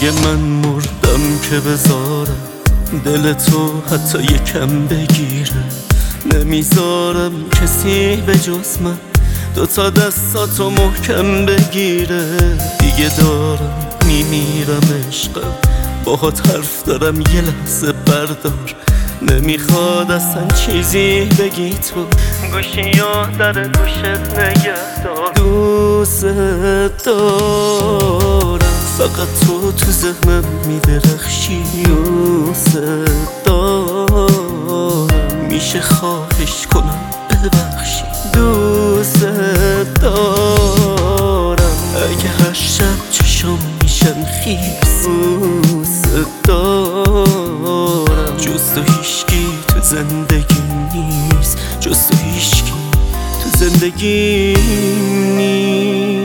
دیگه من مردم که بذارم دل تو حتی یکم بگیره. نمیذارم کسی به جز من دوتا دستاتو محکم بگیره. دیگه دارم میمیرم عشقم، باهات حرف دارم یه لحظه بردار. نمیخواد اصلا چیزی بگی تو، گوشی یا در گوشت نگه دار. دوست دارم فقط تو ذهنم میدرخشی. دوست دارم میشه خواهش کنم ببخشی. دوست دارم اگه هر شب چشم میشن خیس. دوست دارم جز تو هیچکی تو زندگی نیست، جز تو هیچکی تو زندگی نیست.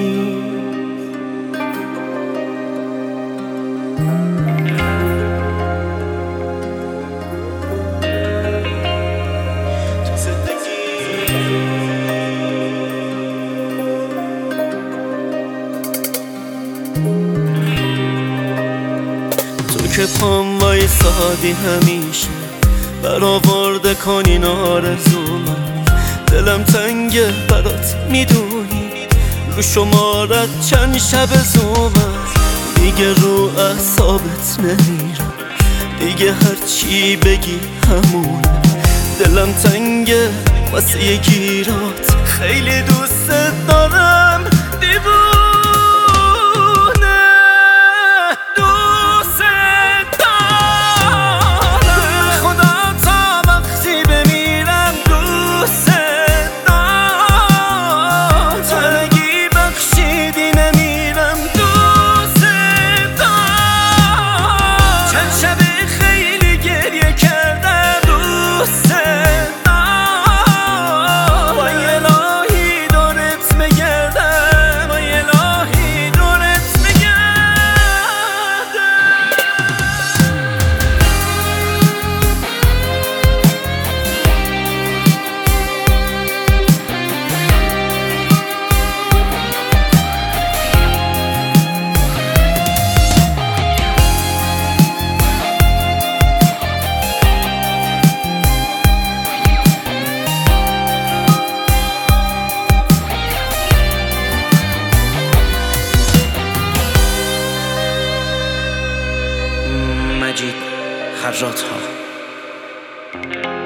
تو که پام وایسادی همیشه برآورده کنی آرزومو. دلم تنگه برات میدونی، رو شمارت چند شب زومم. دیگه رو اعصابت نمیرم، دیگه هرچی بگی همونه. دلم تنگه واسه یه گیرات، خیلی دوست دارم دیوونه. دوست دارم خدا تا وقتی بمیرم. دوست دارم تنگی بخشیدی نمیرم. دوست دارم چند شب خیلی گریه کردم. دوست مجید خراط‌ها.